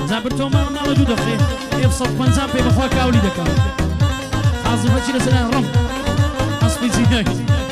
زابر تۆ ماڵە دوو دەخێ 150 پێ بەخوا کاولی دەکەم حازفەچی لەسەر ڕم ئەسپی جینەک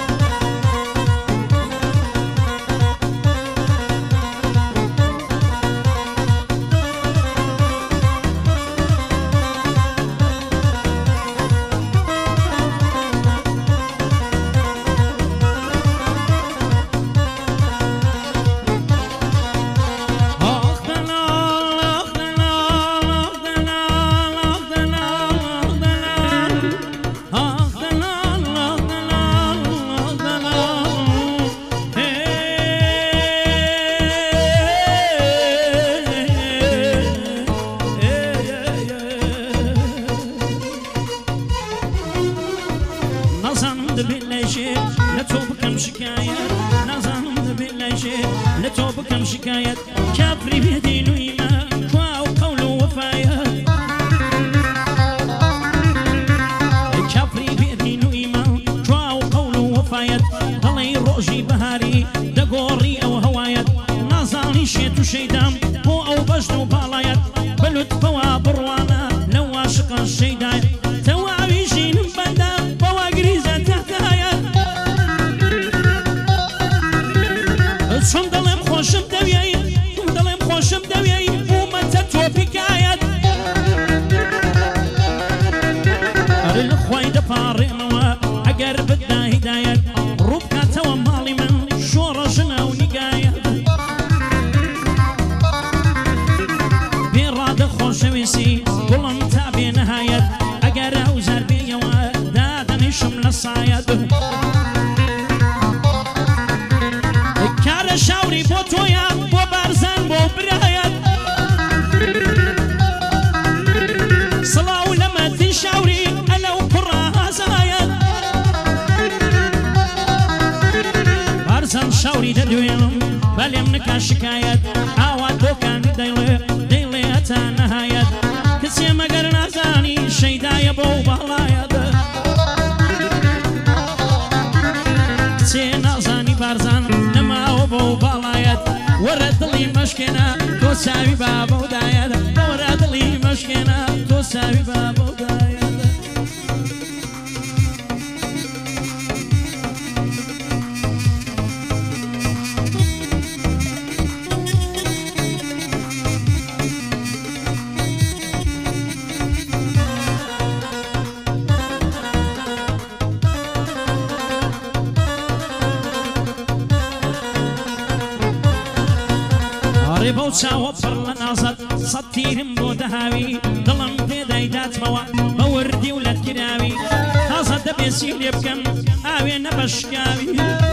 چاوە پڕ لە نازت سەد تیرم بۆ دەهاوی دڵم پێدای داتمەوە بە وردی و لەت کراوی تازە دەبێسی لێ بکەم ئاوێ نەبەشکاوی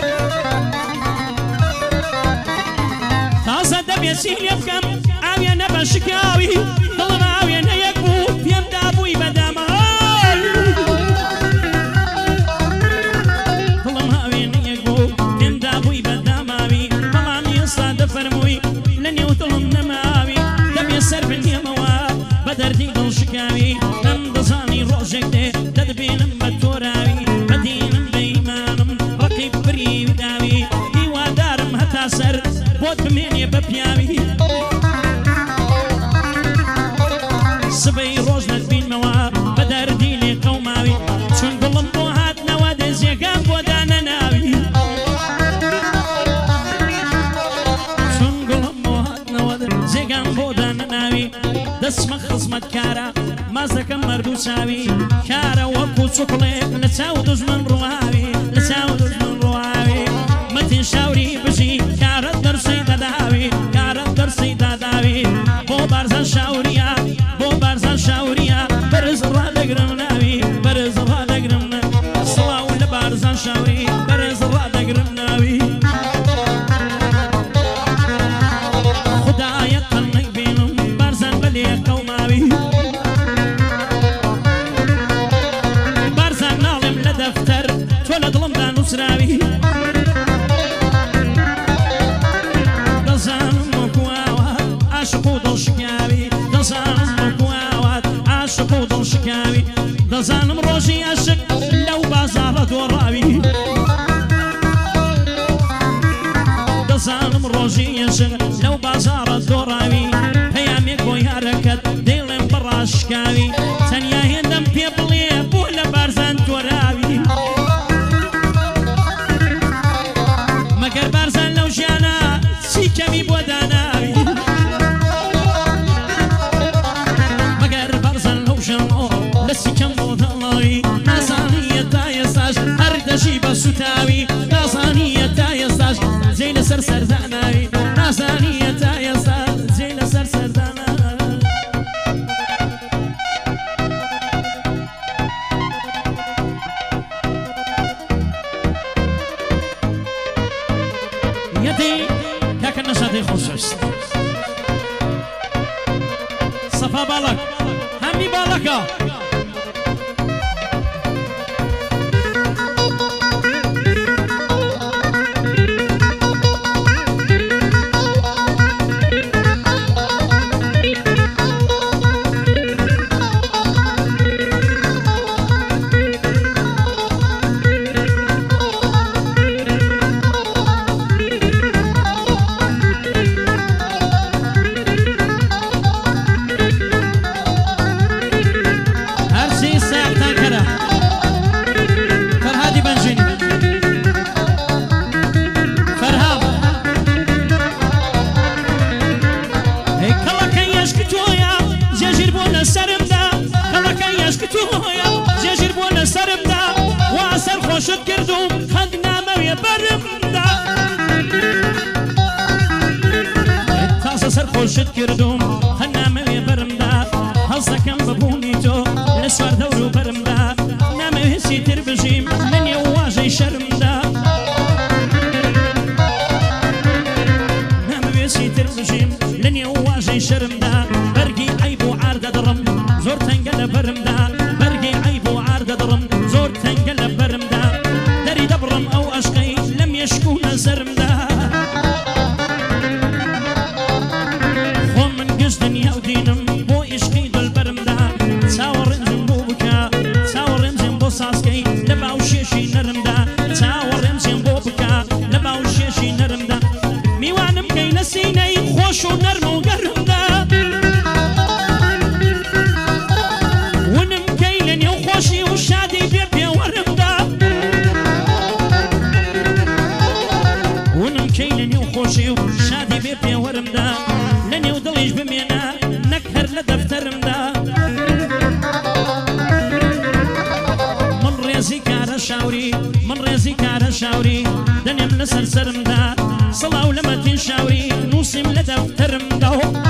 تازە دەبێسی لێ بکەم ئاوێ نەبەشکاوی دڵم ئاوێ نەیەک بوو پێم دابووی بەدامە دڵم ئاوێ نەیەک بوو پێم دابووی بەداماوی بەڵام ئێستا دەفەرمووی سر بنيموا بدردي دل شكاوي لم دزاني روجك دي تدبينم بتوراوي بدينم بيمانم رقيب بري وداوي ايوا دارم هتا سر بود بميني ببياوي سبي روجنا تبين موا بدردي لي قوماوي شون قلم بو هات نواد زيقام بودانا ناوي شون قلم بو هات نواد زيقام بودانا ناوي دسمە خزمەت کارە مازەکەم مەردوو چاوی کارە وەکو چوکڵێک لە چاو دوژمن ڕواوی لە چاو دوژمن ڕواوی مەتین شاوری بژی کارەت دەرسی دەداوی کارەت دەرسی داداوی بۆ بارزان شاوریا بۆ بارزان شاوریا بەرز ڕادەگرم ناوی بەرز ڕادەگرم سڵاو لە بارزان شاوری بەرز ڕادەگرم ناوی خدایە قەڵنەی بێنم بارزان بەلێ قەوماوی بارزان ناڵێم لە دەفتەر تۆ لە دڵمدا نووسراوی دەزانم وەکو ئاوات عاشق و دڵشکاوی دەزانم وەکو ئاوات عاشق و دڵشکاوی دەزانم ڕۆژی عاشق لەو بازاڕە دۆڕاوی دەزانم ڕۆژی عاشق لەو بازاڕە دۆڕاوی پەیامێک بۆ یارەکە با باڵک هەمی باڵەکە خۆشت کردوم خەند نامەوێ بەرمدا تازە سەر خۆشت کردوم خەند نامەوێ بەرمدا هەڵس دەکەم ببوونی تۆ لە سوار دەور و بەرمدا نامەوێسی تر بژیم لە نێو واژەی شەرمدا نامەوێسی تر بژیم لە نێو واژەی شەرمدا بەرگی عەیب و عار دەدڕم زۆر تەنگە لە بەرمدا بەرگی عەیب و عار دەدڕم زۆر تەنگە لە بەرمدا دەری دەبڕم ئەو ئەشقەی لە مێشکوونە سەرمدا خۆ من گشت دنیا و دینم بۆ عیشقی دڵبەرمدا چاوەڕێنجم بۆ بکە چاوەڕێنجم بۆ سازکەی لە باوشێشی نەرمدا چاوەڕێنجم بۆ بکە لە باوشێشی نەرمدا میوانم کەی لە سینەی خۆش و نەرم و گەرمدا ونم کەی لە نێو خۆشی و شادی بێ پێوەرمدا ونم کەی لە نێو خۆشی و شادی بێ پێوەرمدا لە نێو دڵیش بمێنە نەک هەر لە دەفتەرمدا من ڕێزی کارە شاوری من ڕێزی کارە شاوری دەنێم لەسەر سەرمدا سڵاو لە مەتین شاوری نووسیم لە دەفتەرمدا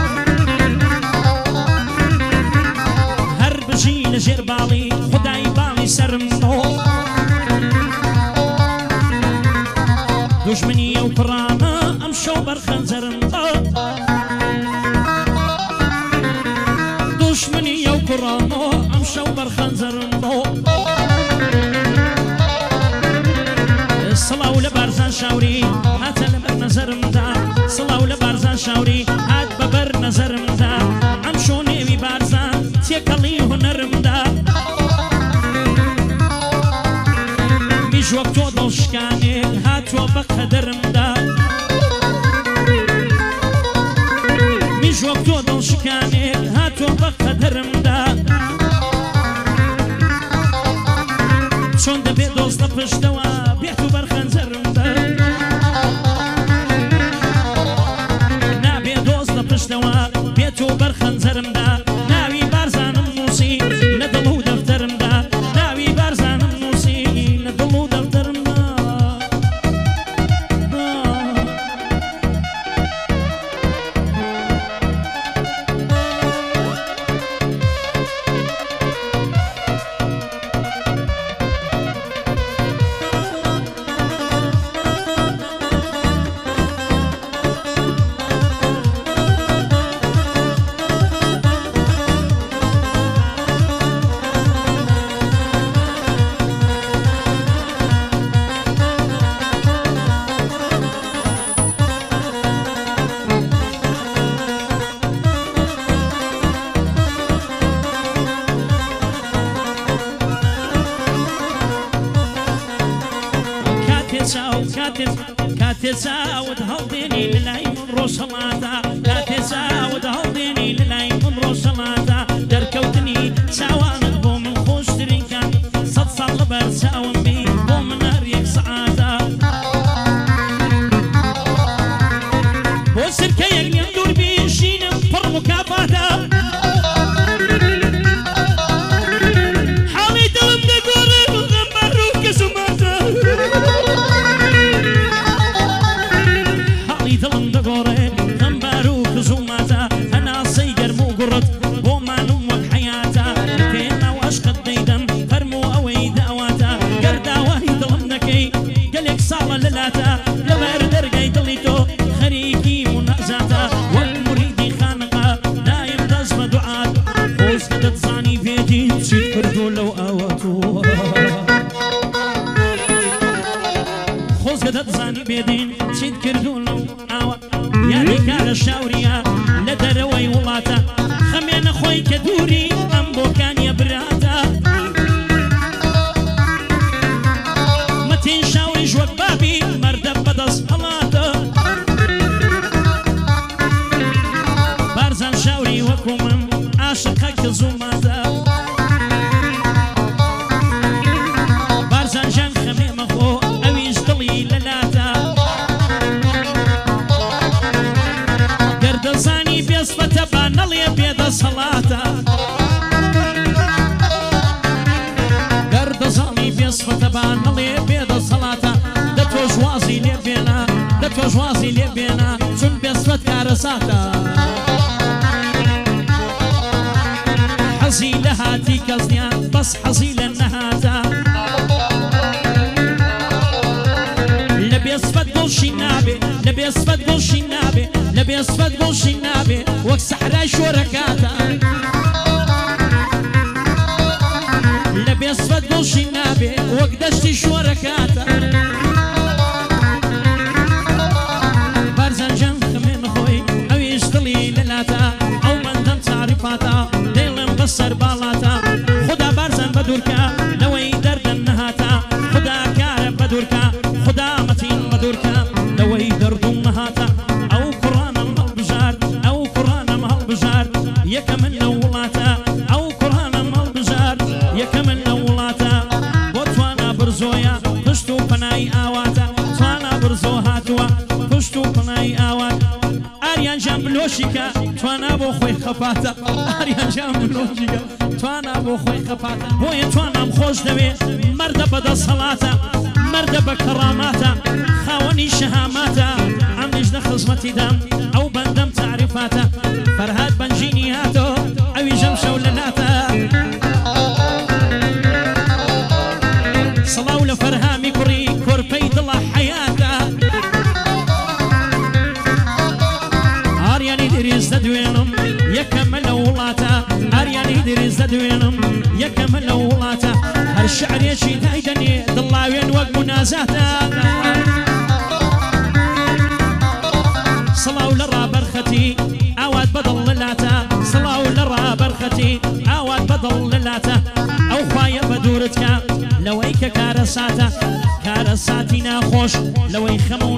هەر بژی لە ژێر باڵی خودای باڵی سەرمدا دوژمنی ئەو پڕانە ئەم شەو بەرخەنجەرمدا دوژمنی ئەو پڕانە ئەم شەو بەرخەنجەرمدا سڵاو لە بارزان شاوری هاتە لە بەر نەزەرمدا سڵاو لە بارزان شاوری هات بە بەر نەزەرمدا ئەم شۆ نێوی بارزان تێکەڵی هونەرمدا میژ وەک تۆ دڵشکانێ هاتووە بە قەدەرمدا میژ وەک تۆ دڵشکانێ هاتووە بە قەدەرمدا چۆن دەبێت دۆست لە پشتەوە بێت و بەرخەنجەرمدا نابێ دۆست لە پشتەوە بێت و بەرخەنجەرمدا ناوی بارزانم نووسی لە دڵ و دەفتەرمدا ناوی بارزانم نووسی لە دڵ و دەفتەرمدا کاتێ چاوت هەڵدێنی لەلای من ڕۆژهەڵاتە کاتێ چاوت هەڵدێنی لەلای من ڕۆژهەڵاتە دەرکەوتنی چاوانت بۆ من خۆشترین کات سەد ساڵ لەبەر چاوم بی بۆ من هەر یەک سەعاتە بۆ سرکەیەک نێم دوور بیشینم پڕ مکافاتە حاڵی دڵم دەگۆڕێ غەمبەر و کەسوماتە دڵم دەگۆڕێ غەمبار و کزوماتە شاوریا لە دەرەوەی وڵاتە خەمێنە خۆی کە دووری ئەم بۆکانیە براتە مەتین شاوریش وەک بابی مەردە بەدەست هەڵاتە بارزان شاوری وەکو من عاشقە کە زووماتە بارزان ژان خەمێ مەخۆ ئەویش دڵی لەلاتە گەردەزانی بێسفەتە با نەڵێ بێدەسەڵاتە گەردەزانی بێسفەتە با نەڵێ بێدەسەڵاتە دەتۆژ وازی لێ بێنە دەتۆژ وازی لێ بێنە چون بێسفەت کارەساتە حەزی لە هاتی کەس نیە بەس حەزی لە نەهاتە لە بێسفەت گڵشی نابێ لە بێسفەت گڵشی نابێ لە بێسفەت گڵشی نابێ وەک سەحرای شۆرەکاتە لە بێسفەت گڵشی نابێ وەک دەشتی شۆرەکاتە بارزانجان خەمێن خۆی ئەویش دڵی لەلاتە ئەو بەندەم تعریفاتە دێڵم بەسەر باڵاتە خدا بارزان بەدوورکە لەوەی دەردەن نەهاتە خدا کارە بەدوورکە خدا مەتین بەدوورکە لەوەی دەردوم نەهاتە ئەو کوڕانم هەڵبژارد ئەو کوڕانم هەڵبژارد یەکە من لە وڵاتە ئەو کوڕانم هەڵبژارد یەکە من لە وڵاتە بۆ توانە برزۆیە پشت و پەنای ئاواتە توانە برزۆ هاتووە پشت و پەنای ئاوات ئاریان جان بلۆشیکە توانە بۆ خۆی خەپاتە ئاریان جان بلۆشیکە توانە بۆ خۆی خەپاتە بۆیە توانام خۆش دەوێ مەردە بەدەسەڵاتە مەردە بە کەڕاماتە خاوەنی شەهاماتە ئەمنیش لە خزمەتی دام ئەو بەندەم تعریفاتە فەرهاد بەنجینی هاتۆ ئەوی ژەم شەو لەلاتە سڵاو لە فەرهامی کوڕی کۆرپەی دڵە حەیاتە ئاریانی دریز دەدوێنم یەکەمە لە وڵاتە ئاریانی دریز دەدوێنم یەکەمە لە وڵاتە هەر شعرێکی دایدەنێ دڵاوێن وەک منازاتە سڵاو لە ڕابەرخەتی ئاوات بەدڵ لەلاتە سڵاو لە ڕابەرخەتی ئاوات بەدڵ لەلاتە ئەو خوایە بە دوورتکە لەوەی کە کارە ساتە کارە ساتی ناخۆش لەوەی خەم و